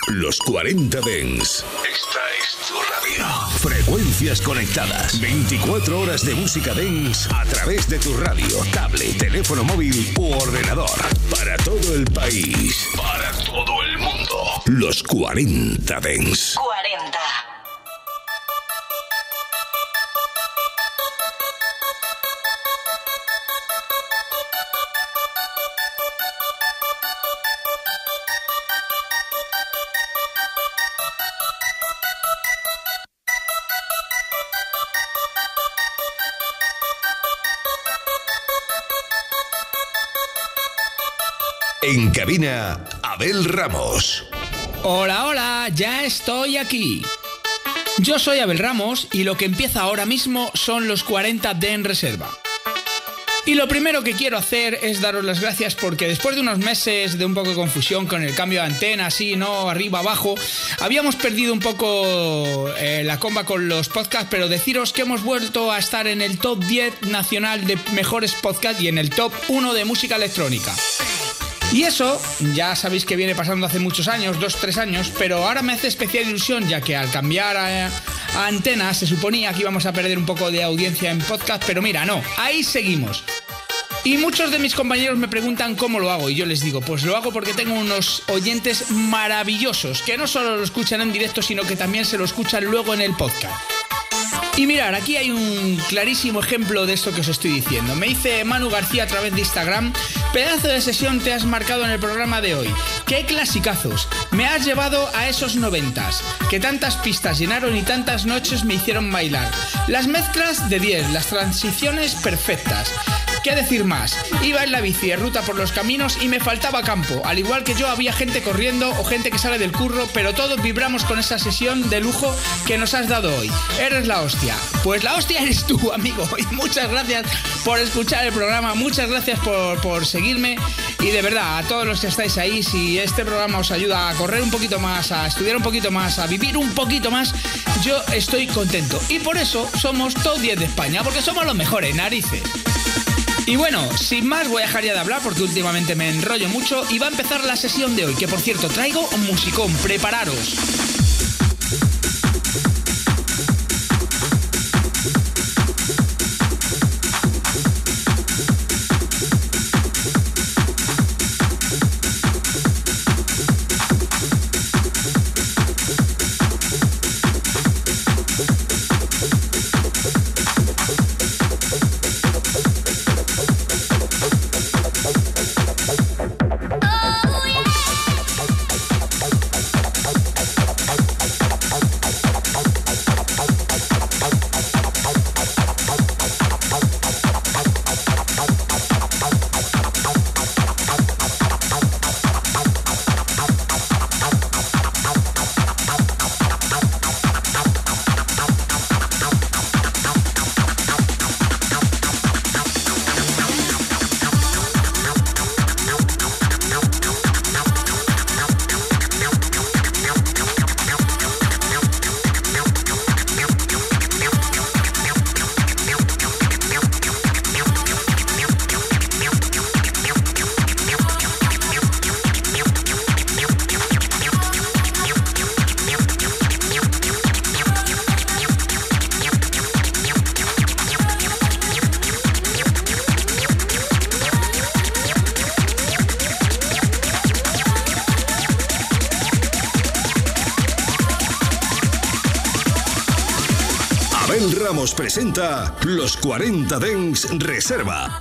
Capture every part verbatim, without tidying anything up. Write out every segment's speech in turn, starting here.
Los cuarenta Dance. Esta es tu radio. Frecuencias conectadas. veinticuatro horas de música dance a través de tu radio, tablet, teléfono móvil u ordenador. Para todo el país. Para todo el mundo. Los cuarenta Dance. cuarenta. En cabina, Abel Ramos. Hola, hola, ya estoy aquí. Yo soy Abel Ramos y lo que empieza ahora mismo son los cuarenta de En Reserva. Y lo primero que quiero hacer es daros las gracias porque después de unos meses de un poco de confusión con el cambio de antena, así, ¿no? Arriba, abajo, habíamos perdido un poco eh, la comba con los podcasts, pero deciros que hemos vuelto a estar en el top diez nacional de mejores podcasts y en el top uno de música electrónica. Y eso, ya sabéis que viene pasando hace muchos años, dos, tres años, pero ahora me hace especial ilusión ya que al cambiar a, a antena se suponía que íbamos a perder un poco de audiencia en podcast, pero mira, no, ahí seguimos. Y muchos de mis compañeros me preguntan cómo lo hago y yo les digo, pues lo hago porque tengo unos oyentes maravillosos que no solo lo escuchan en directo, sino que también se lo escuchan luego en el podcast. Y mirad, aquí hay un clarísimo ejemplo de esto que os estoy diciendo. Me dice Manu García a través de Instagram: pedazo de sesión te has marcado en el programa de hoy. ¡Qué clasicazos! Me has llevado a esos noventas, que tantas pistas llenaron y tantas noches me hicieron bailar. Las mezclas de diez, las transiciones perfectas. ¿Qué decir más? Iba en la bici de ruta por los caminos y me faltaba campo. Al igual que yo, había gente corriendo o gente que sale del curro, pero todos vibramos con esa sesión de lujo que nos has dado hoy. Eres la hostia. Pues la hostia eres tú, amigo. Y muchas gracias por escuchar el programa, muchas gracias por, por seguirme. Y de verdad, a todos los que estáis ahí, si este programa os ayuda a correr un poquito más, a estudiar un poquito más, a vivir un poquito más, yo estoy contento. Y por eso somos top diez de España, porque somos los mejores, narices. Y bueno, sin más voy a dejar ya de hablar porque últimamente me enrollo mucho y va a empezar la sesión de hoy, que por cierto traigo un musicón, prepararos. Abel Ramos presenta Los cuarenta Dance Reserva.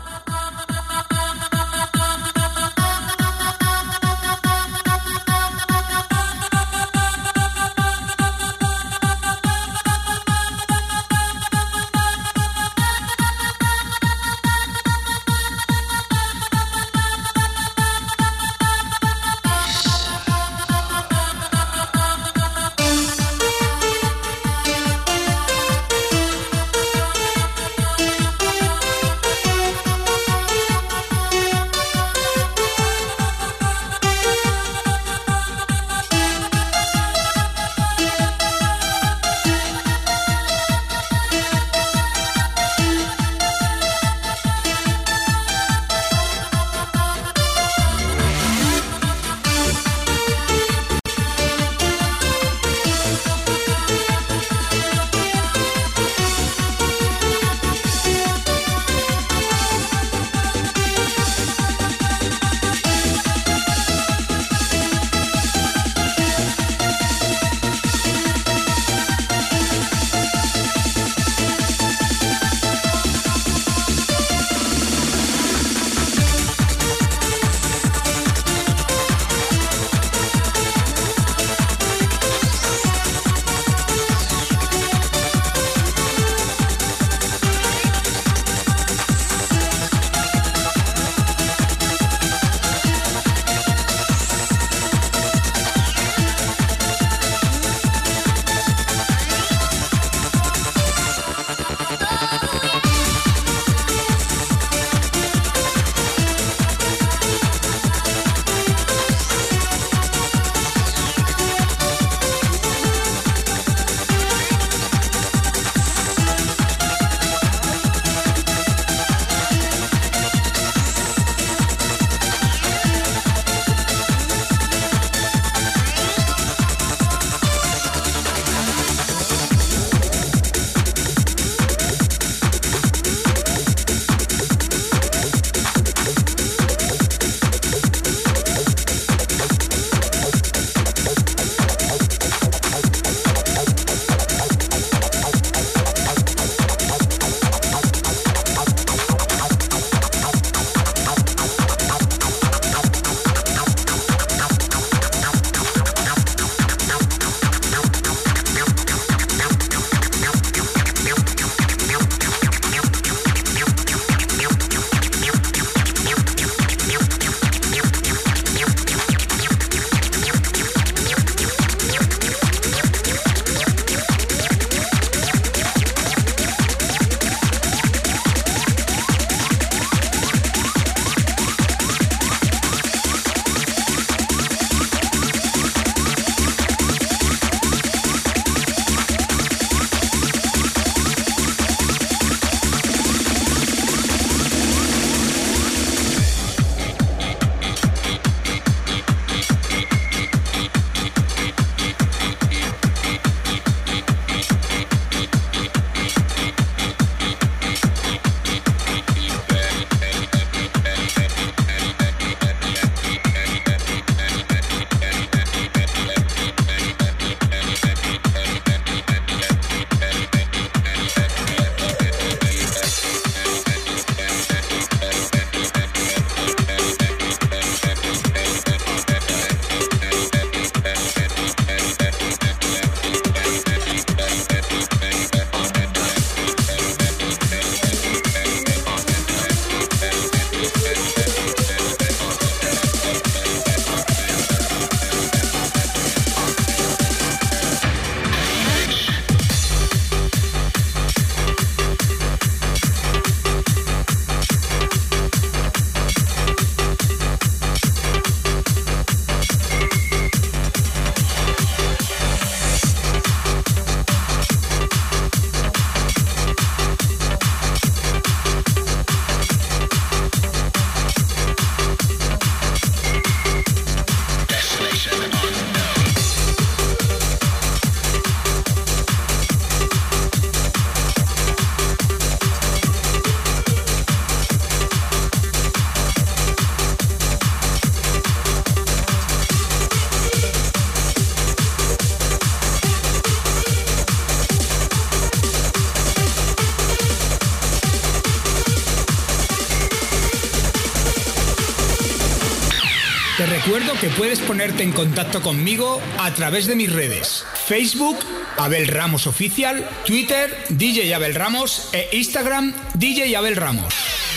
recuerdo que puedes ponerte en contacto conmigo a través de mis redes: Facebook, Abel Ramos Oficial, Twitter, D J Abel Ramos e Instagram, D J Abel Ramos.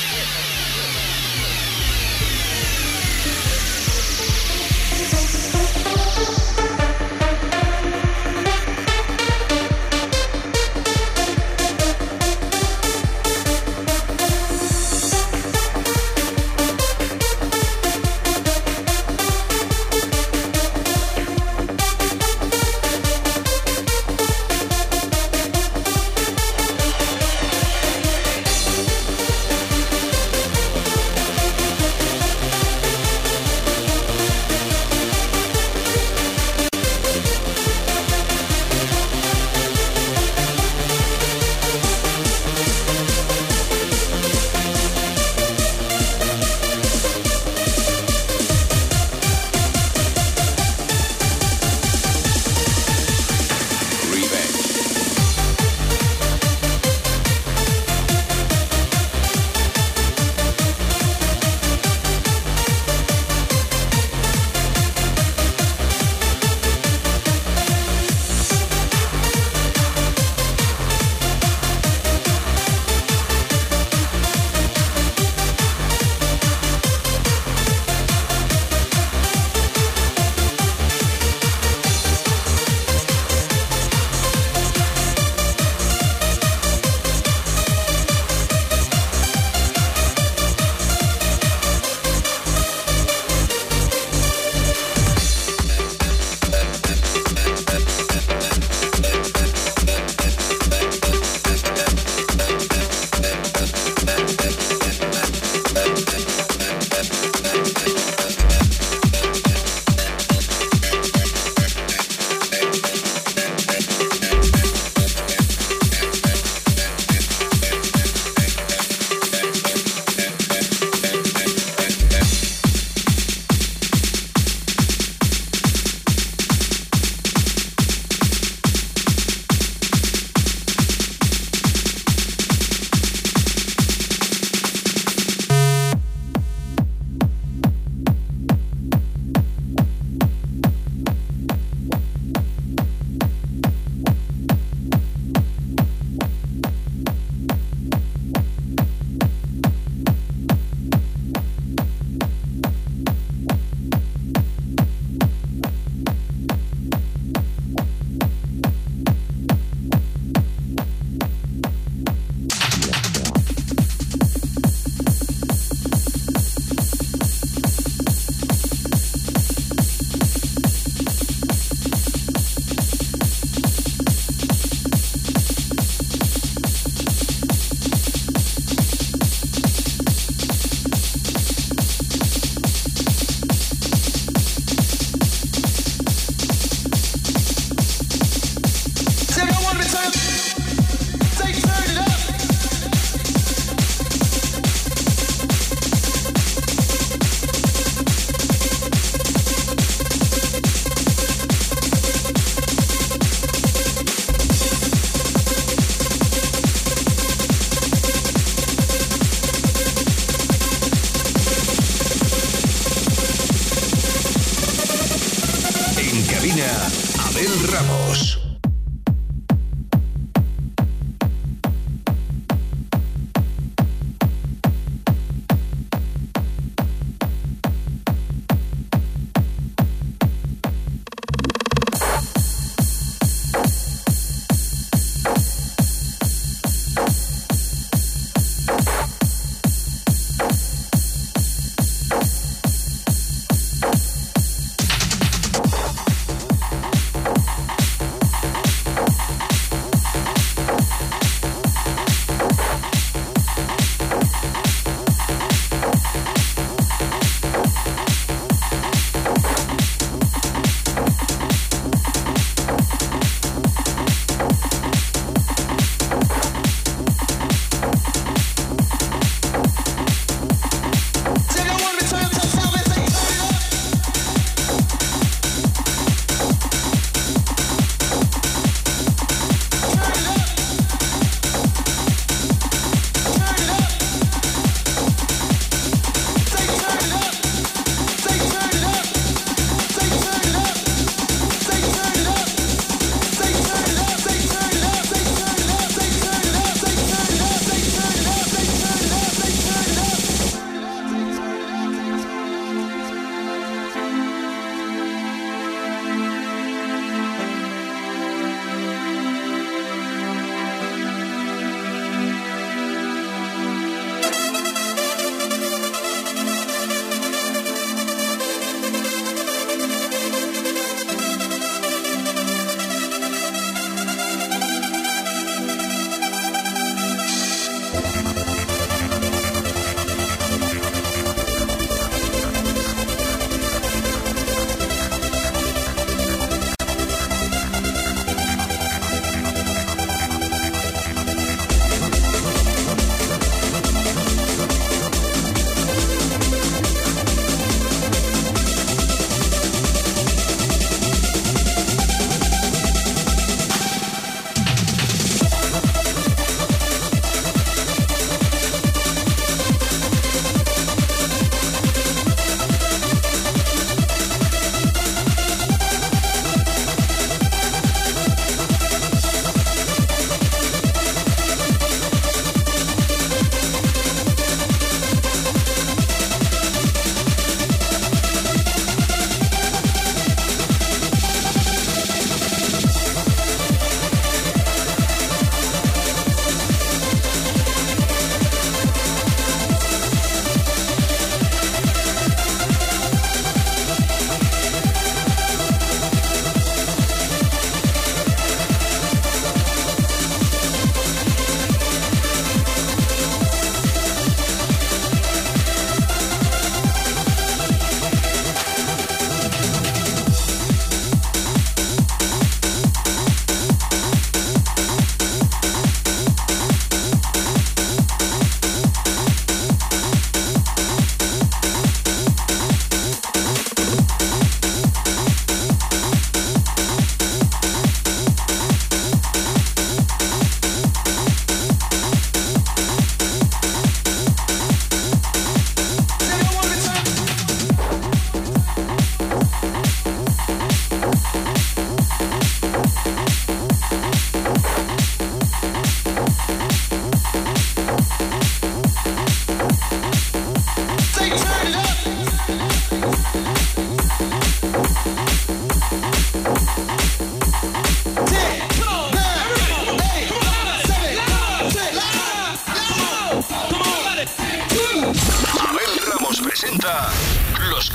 Abel Ramos.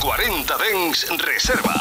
cuarenta Dance Reserva.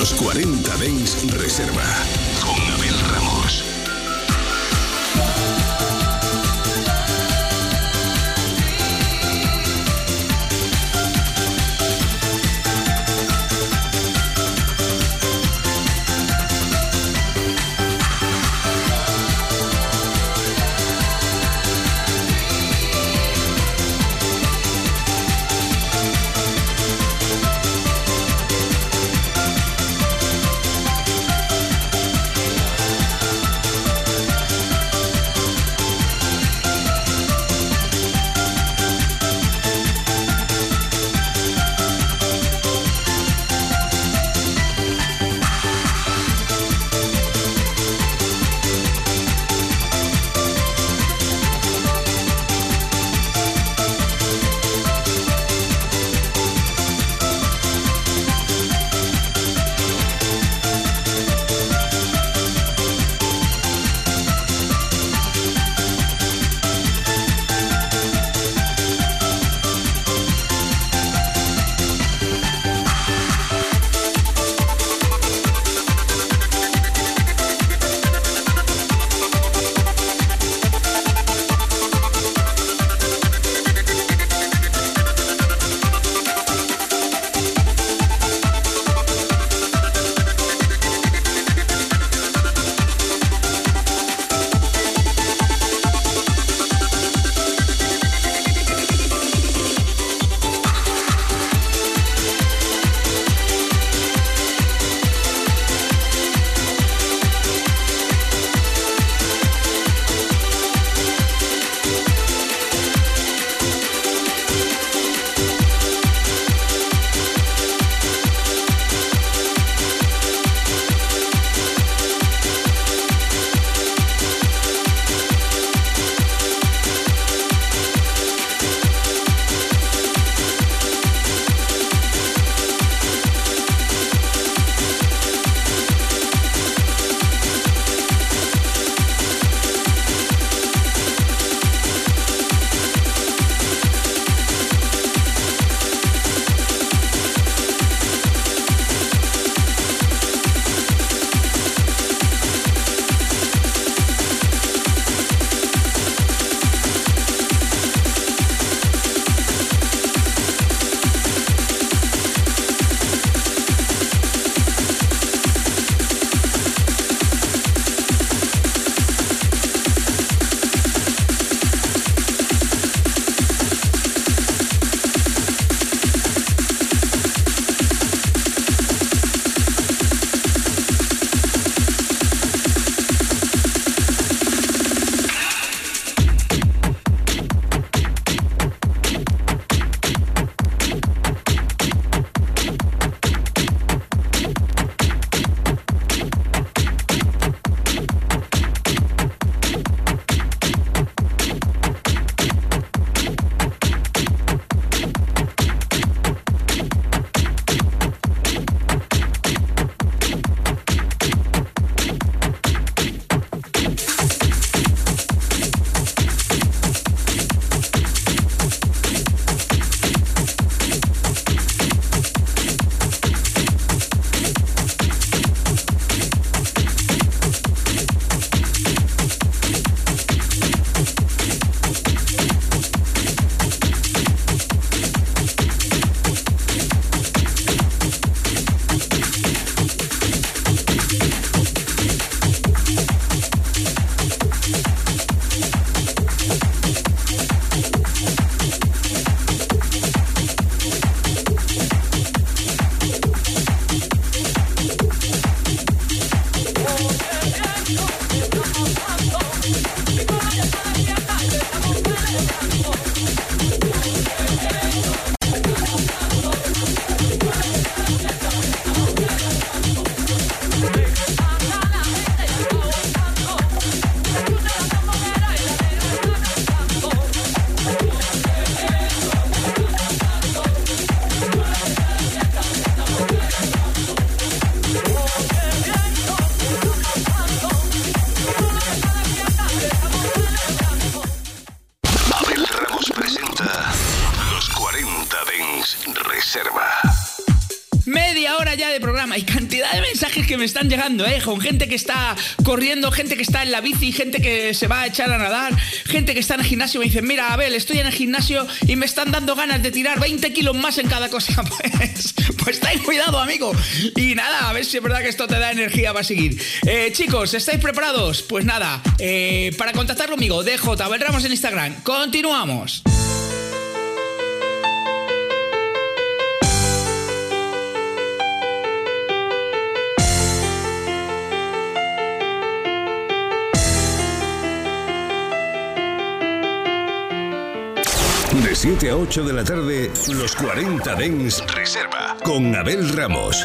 Los cuarenta Dance Reserva con Abel Ramos. Media hora ya de programa y cantidad de mensajes que me están llegando, ¿eh? Con gente que está corriendo, gente que está en la bici, gente que se va a echar a nadar, gente que está en el gimnasio. Me dicen, mira, Abel, estoy en el gimnasio y me están dando ganas de tirar veinte kilos más en cada cosa. Pues, pues ten cuidado, amigo. Y nada, a ver si es verdad que esto te da energía para seguir. Eh, chicos, ¿estáis preparados? Pues nada, eh, para contactar conmigo, D J Abel Ramos en Instagram. Continuamos. De siete a ocho de la tarde, los cuarenta Dance Reserva con Abel Ramos.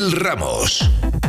Abel Ramos.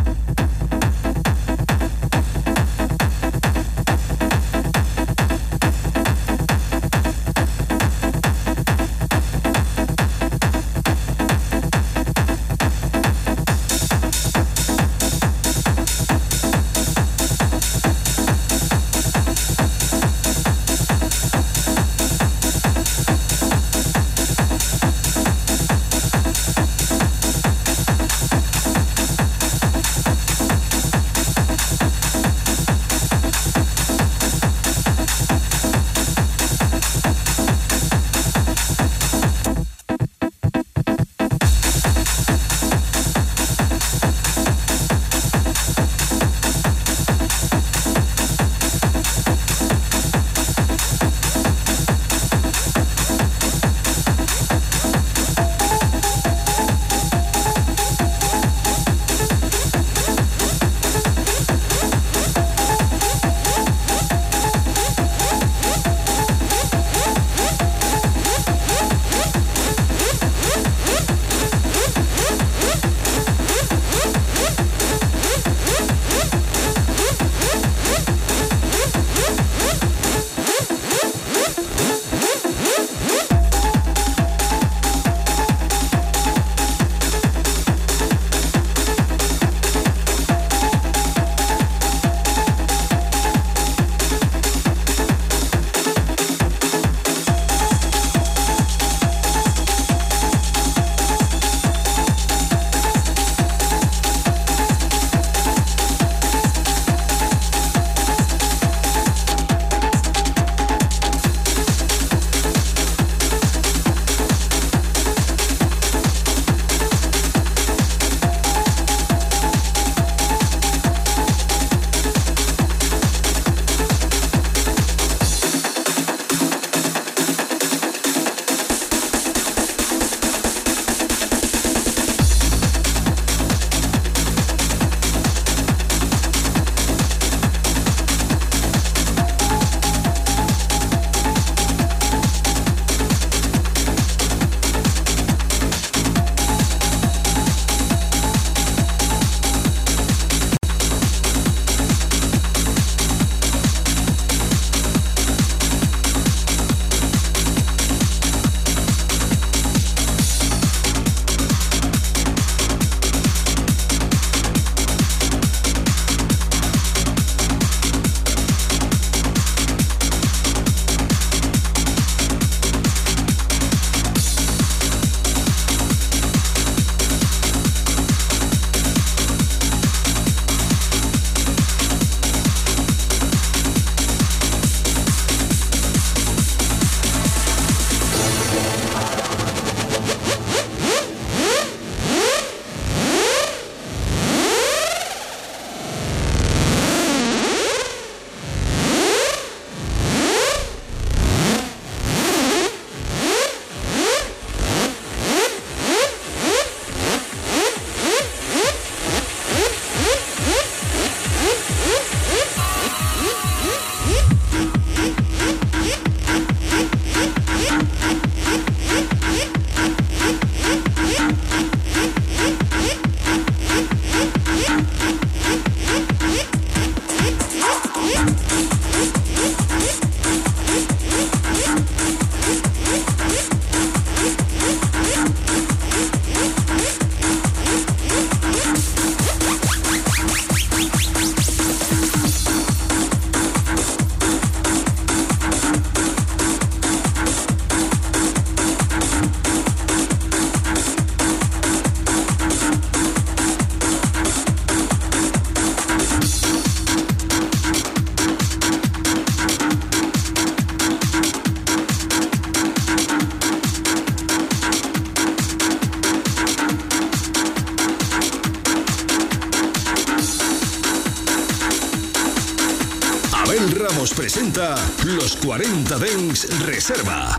Abel Ramos presenta los cuarenta Dance Reserva.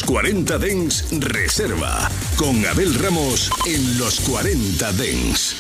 cuarenta Dance Reserva, con Abel Ramos en Los cuarenta Dance.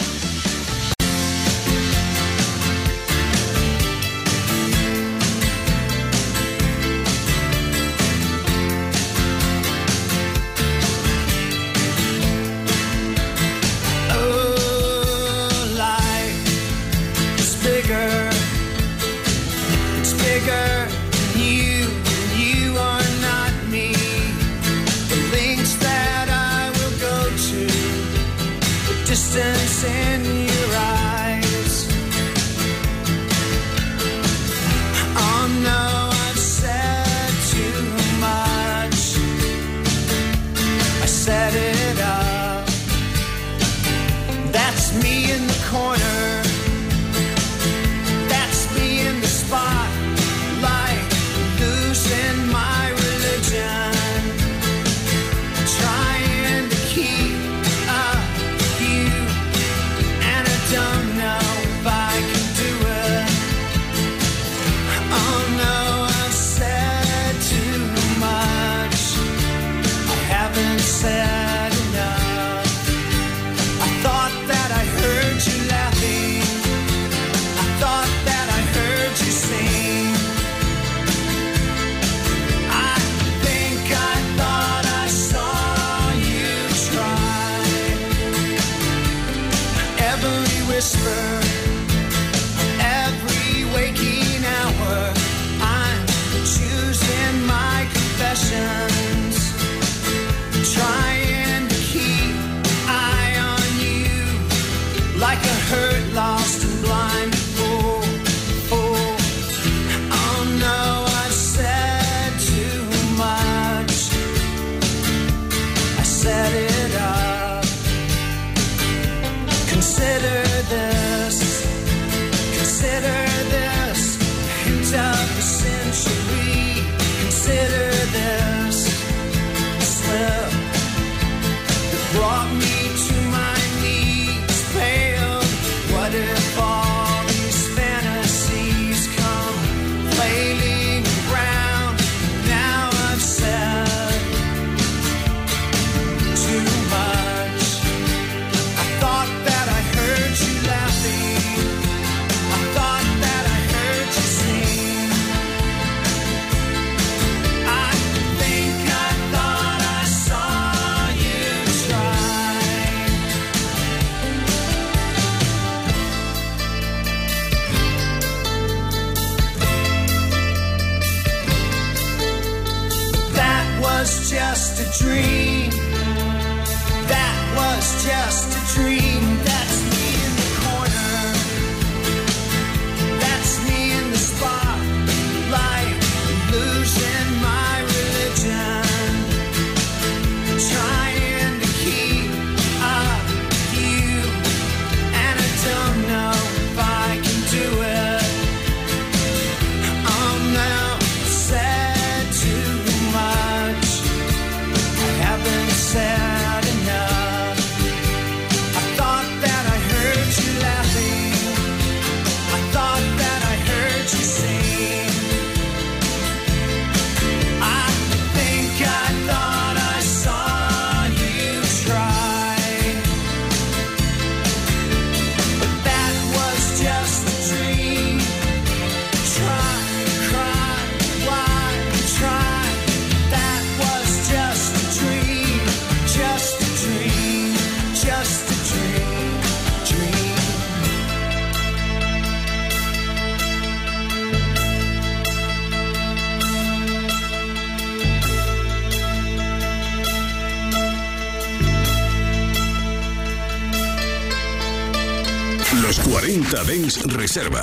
Los cuarenta Dance Reserva.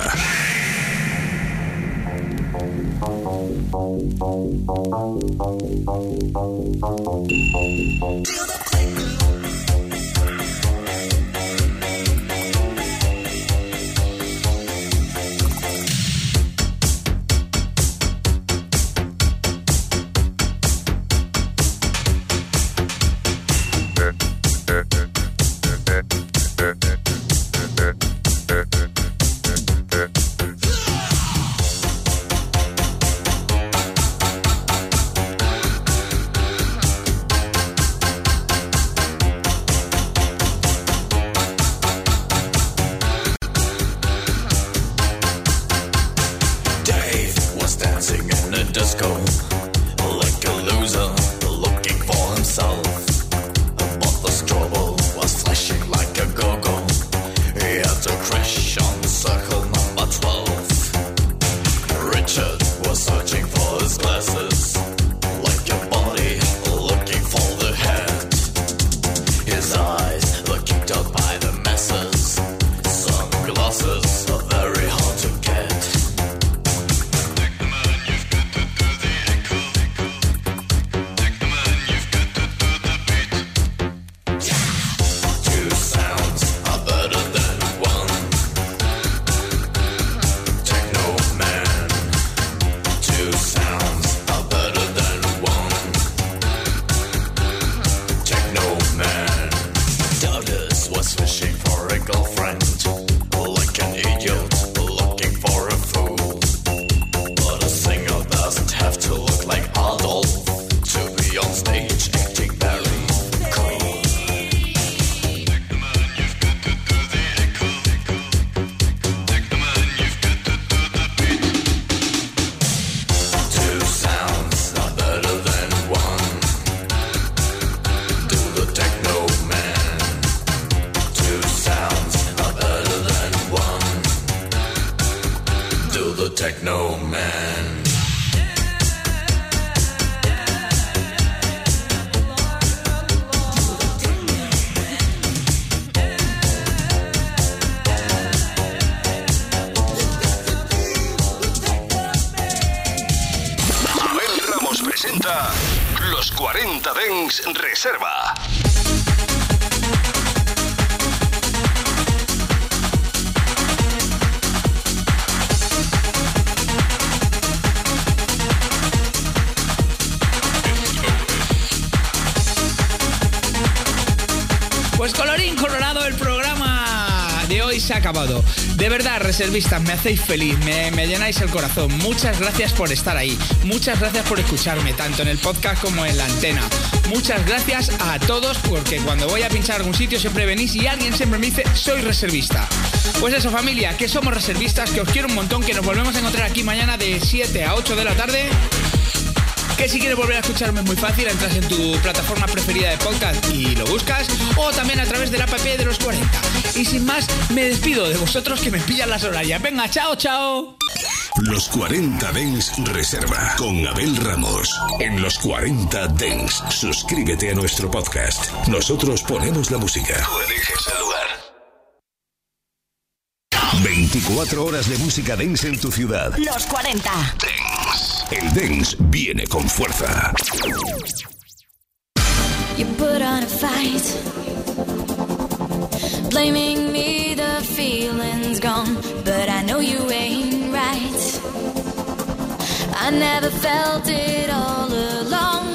Techno Man. Presenta Los cuarenta Dance Reserva. Pues colorín colorado, el programa de hoy se ha acabado. De verdad, reservistas, me hacéis feliz, me, me llenáis el corazón. Muchas gracias por estar ahí. Muchas gracias por escucharme, tanto en el podcast como en la antena. Muchas gracias a todos, porque cuando voy a pinchar algún sitio siempre venís y alguien siempre me dice, soy reservista. Pues eso, familia, que somos reservistas, que os quiero un montón, que nos volvemos a encontrar aquí mañana de siete a ocho de la tarde. Que si quieres volver a escucharme es muy fácil, entras en tu plataforma preferida de podcast y lo buscas, o también a través de la app de los cuarenta. Y sin más, me despido de vosotros que me pillan las horarias. Venga, chao, chao. Los cuarenta Dance Reserva con Abel Ramos. En Los cuarenta Dance, suscríbete a nuestro podcast. Nosotros ponemos la música. Tú eliges el lugar. veinticuatro horas de música dance en tu ciudad. Los cuarenta Dance. El dance viene con fuerza. You put on a fight, blaming me, the feeling's gone, but I know you ain't right. I never felt it all along.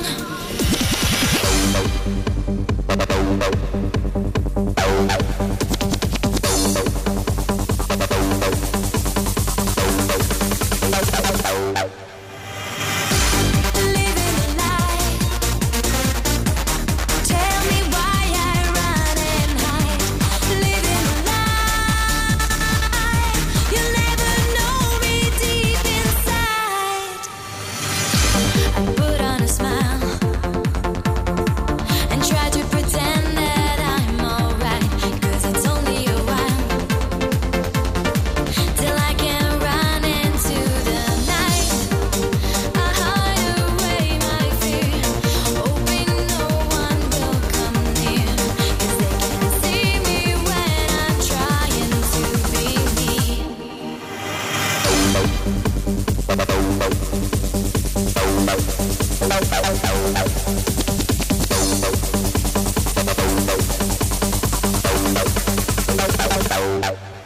Out.